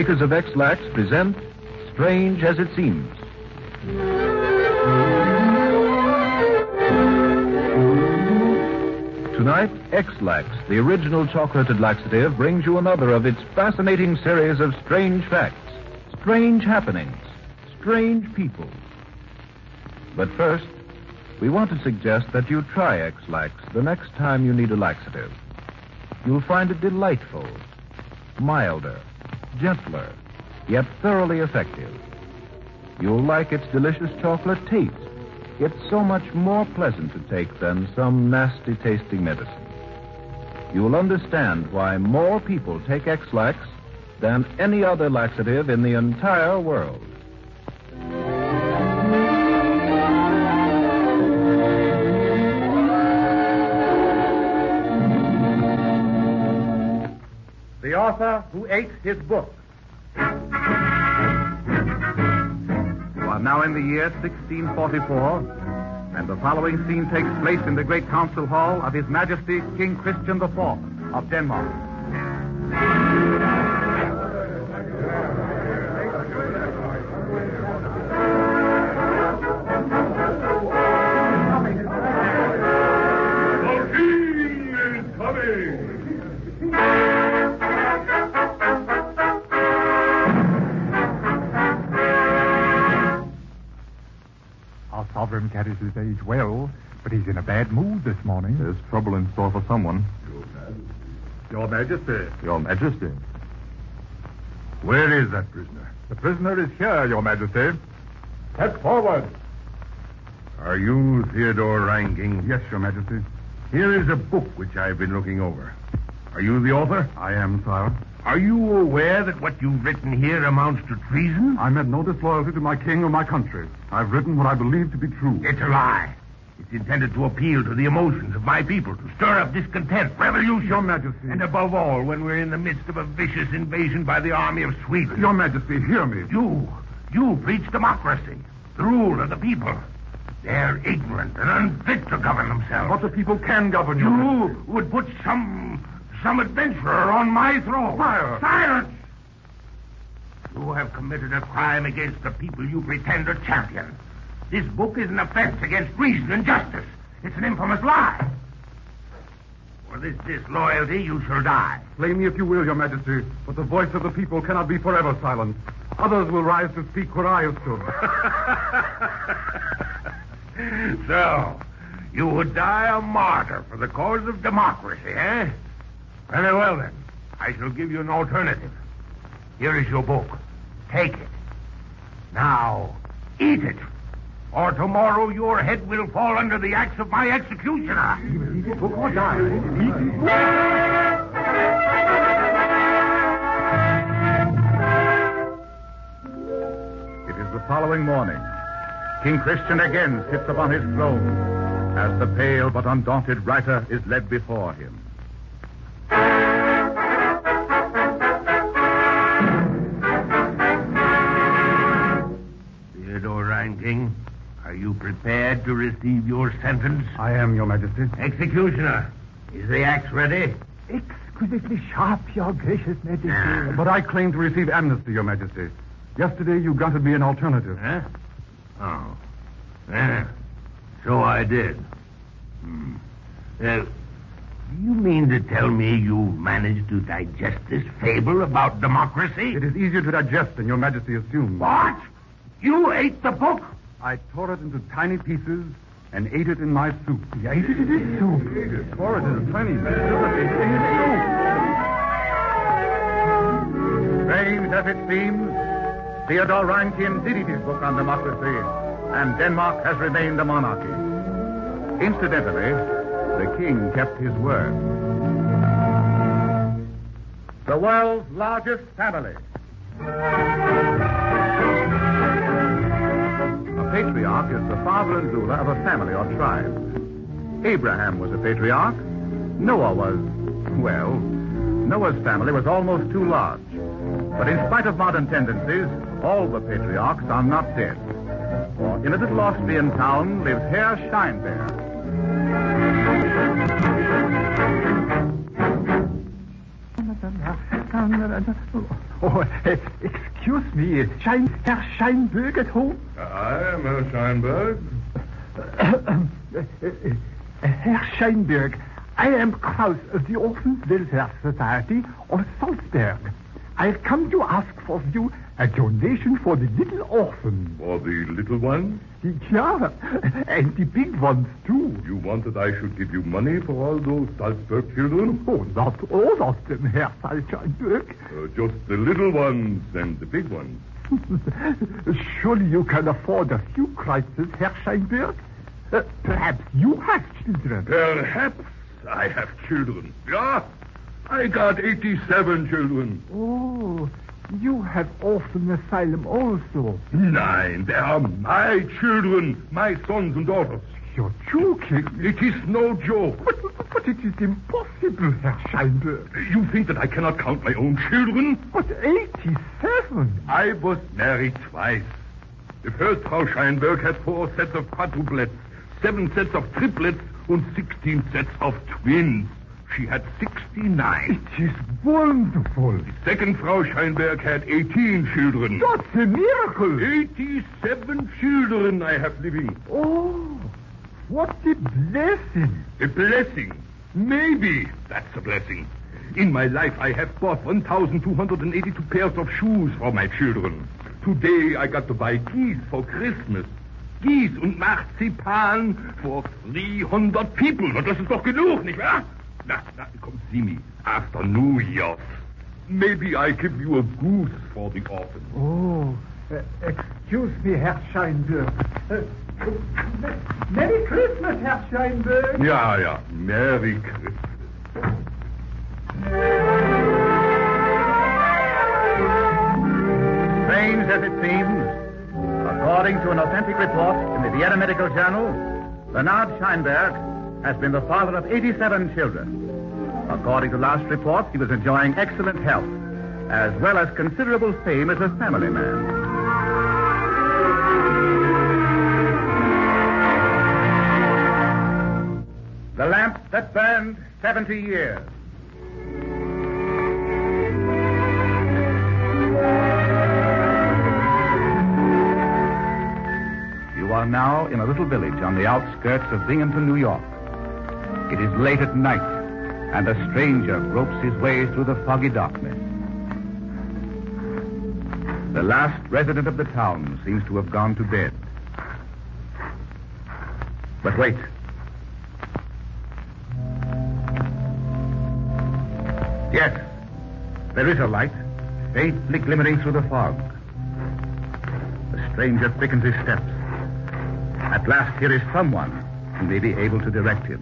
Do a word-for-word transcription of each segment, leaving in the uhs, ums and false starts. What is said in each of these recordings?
makers of X-Lax present Strange as It Seems. Tonight, X-Lax, the original chocolated laxative, brings you another of its fascinating series of strange facts, strange happenings, strange people. But first, we want to suggest that you try X-Lax the next time you need a laxative. You'll find it delightful, milder, gentler, yet thoroughly effective. You'll like its delicious chocolate taste. It's so much more pleasant to take than some nasty-tasting medicine. You'll understand why more people take X-Lax than any other laxative in the entire world. The author who ate his book. We are now in the year sixteen forty-four, and the following scene takes place in the great council hall of His Majesty King Christian the Fourth of Denmark. The king is coming! Sovereign carries his age well, but he's in a bad mood this morning. There's trouble in store for someone. Your Majesty. Your Majesty. Where is that prisoner? The prisoner is here, Your Majesty. Step forward. Are you Theodore Ranking? Yes, Your Majesty. Here is a book which I've been looking over. Are you the author? I am, sire. Are you aware that what you've written here amounts to treason? I meant no disloyalty to my king or my country. I've written what I believe to be true. It's a lie. It's intended to appeal to the emotions of my people, to stir up discontent, revolution. Your Majesty. And above all, when we're in the midst of a vicious invasion by the army of Sweden. Your Majesty, hear me. You, you preach democracy, the rule of the people. They're ignorant and unfit to govern themselves. But the people can govern you. You would put some, some adventurer on my throne. Sire. Silence! You have committed a crime against the people you pretend to champion. This book is an offense against reason and justice. It's an infamous lie. For this disloyalty, you shall die. Blame me if you will, Your Majesty, but the voice of the people cannot be forever silent. Others will rise to speak where I have stood. So, you would die a martyr for the cause of democracy, eh? Very well, then. I shall give you an alternative. Here is your book. Take it. Now, eat it. Or tomorrow your head will fall under the axe of my executioner. Eat the book or die. It is the following morning. King Christian again sits upon his throne as the pale but undaunted writer is led before him. Theodore Ranking, are you prepared to receive your sentence? I am, Your Majesty. Executioner, is the axe ready? Exquisitely sharp, Your gracious Majesty. Ah. But I claim to receive amnesty, Your Majesty. Yesterday you granted me an alternative. Huh? Oh. Yeah. So I did. Hmm. Uh, do you mean to tell me you managed to digest this fable about democracy? It is easier to digest than Your Majesty assumes. What? You ate the book? I tore it into tiny pieces and ate it in my soup. You ate it in his soup? Tore it into tiny pieces and ate it in his soup. Strange as it seems, Theodore Rankin did eat his book on democracy, and Denmark has remained a monarchy. Incidentally, the king kept his word. The world's largest family. A patriarch is the father and ruler of a family or tribe. Abraham was a patriarch. Noah was, well, Noah's family was almost too large. But in spite of modern tendencies, all the patriarchs are not dead. For in a little Austrian town lives Herr Steinbeer. Oh, uh, excuse me, Schein, Herr Scheinberg at home? I am Herr Scheinberg. Herr Scheinberg, I am Kraus of the Orphans Welfare Society of Salzburg. I've come to ask for you a donation for the little orphans. For the little ones? Yeah, and the big ones, too. You wanted I should give you money for all those Salzburg children? Oh, not all of them, Herr Scheinberg. Uh, just the little ones and the big ones. Surely you can afford a few kreuzes, Herr Scheinberg. Uh, perhaps you have children. Perhaps I have children. Yeah, I got eighty-seven children. Oh, you have orphan asylum also. Nein, they are my children, my sons and daughters. You're joking. It is no joke. But, but it is impossible, Herr Scheinberg. You think that I cannot count my own children? But eighty-seven. I was married twice. The first Frau Scheinberg had four sets of quadruplets, seven sets of triplets, and sixteen sets of twins. She had sixty-nine. It is wonderful. The second Frau Scheinberg had eighteen children. That's a miracle. eighty-seven children I have living. Oh, what a blessing. A blessing. Maybe that's a blessing. In my life, I have bought one thousand two hundred eighty-two pairs of shoes for my children. Today, I got to buy geese for Christmas. Geese und Marzipan for three hundred people. Na, das ist doch genug, nicht wahr? Na, na, come see me after New Year's. Maybe I give you a goose for the orphan. Oh, uh, excuse me, Herr Scheinberg. Uh, Merry Christmas, Herr Scheinberg. Ja, ja, Merry Christmas. Strange as it seems, according to an authentic report in the Vienna Medical Journal, Bernard Scheinberg has been the father of eighty-seven children. According to last reports, he was enjoying excellent health, as well as considerable fame as a family man. The lamp that burned seventy years. You are now in a little village on the outskirts of Binghamton, New York. It is late at night, and a stranger gropes his way through the foggy darkness. The last resident of the town seems to have gone to bed. But wait. Yes, there is a light, faintly glimmering through the fog. The stranger quickens his steps. At last, here is someone who may be able to direct him.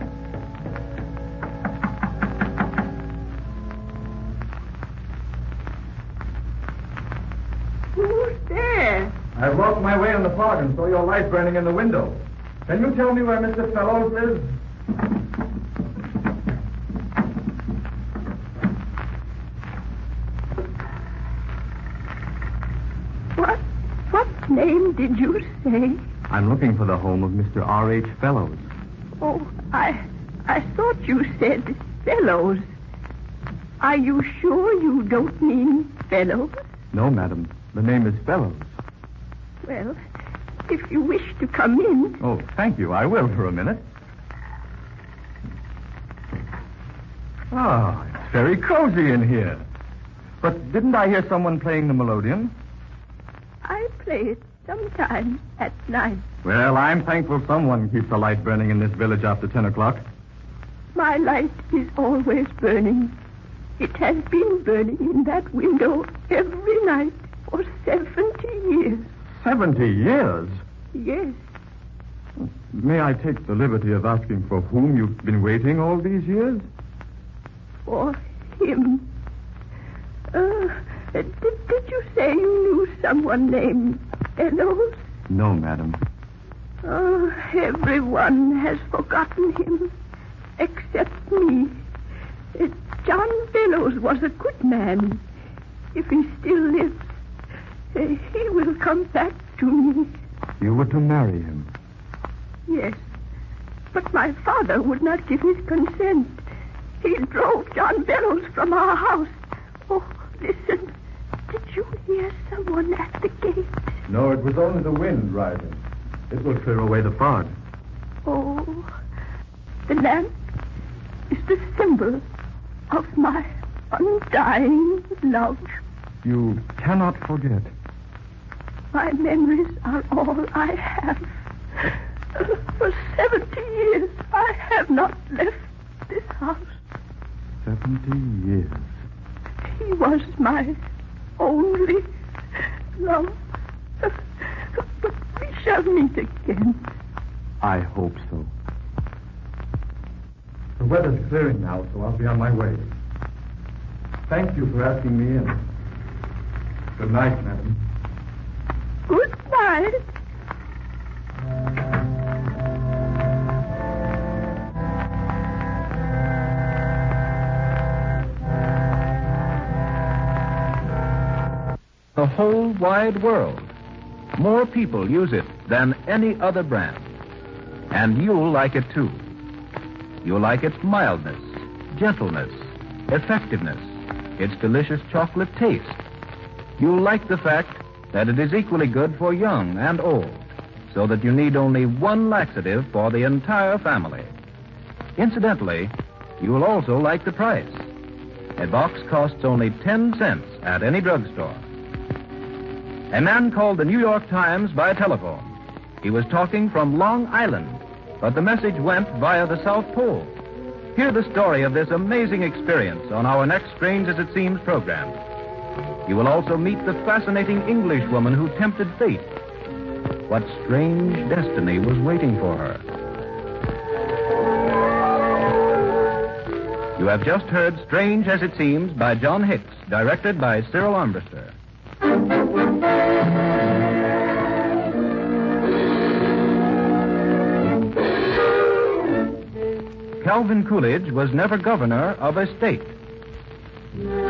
Who's there? I walked my way in the fog and saw your light burning in the window. Can you tell me where Mister Fellows lives? What? What name did you say? I'm looking for the home of Mister R H Fellows. Oh, I... I thought you said Fellows. Are you sure you don't mean Fellows? No, madam. The name is Fellows. Well, if you wish to come in... Oh, thank you. I will for a minute. Oh, it's very cozy in here. But didn't I hear someone playing the melodeon? I play it sometimes at night. Well, I'm thankful someone keeps a light burning in this village after ten o'clock. My light is always burning. It has been burning in that window every night for seventy years. Seventy years? Yes. May I take the liberty of asking for whom you've been waiting all these years? For him. Uh, did, did you say you knew someone named Fellows? No, madam. Oh, everyone has forgotten him, except me. Uh, John Fellows was a good man. If he still lives, uh, he will come back to me. You were to marry him? Yes, but my father would not give his consent. He drove John Bellows from our house. Oh, listen. Did you hear someone at the gate? No, it was only the wind rising. It will clear away the fog. Oh, the lamp is the symbol of my undying love. You cannot forget. My memories are all I have. For seventy years, I have not left this house. Seventy years. He was my only love. But we shall meet again. I hope so. The weather's clearing now, so I'll be on my way. Thank you for asking me in. Good night, madam. Good night. The whole wide world. More people use it than any other brand. And you'll like it too. You'll like its mildness, gentleness, effectiveness, its delicious chocolate taste. You'll like the fact that it is equally good for young and old, so that you need only one laxative for the entire family. Incidentally, you will also like the price. A box costs only ten cents at any drugstore. A man called the New York Times by telephone. He was talking from Long Island, but the message went via the South Pole. Hear the story of this amazing experience on our next Strange as It Seems program. You will also meet the fascinating Englishwoman who tempted fate. What strange destiny was waiting for her? You have just heard Strange as It Seems by John Hicks, directed by Cyril Armbruster. Calvin Coolidge was never governor of a state.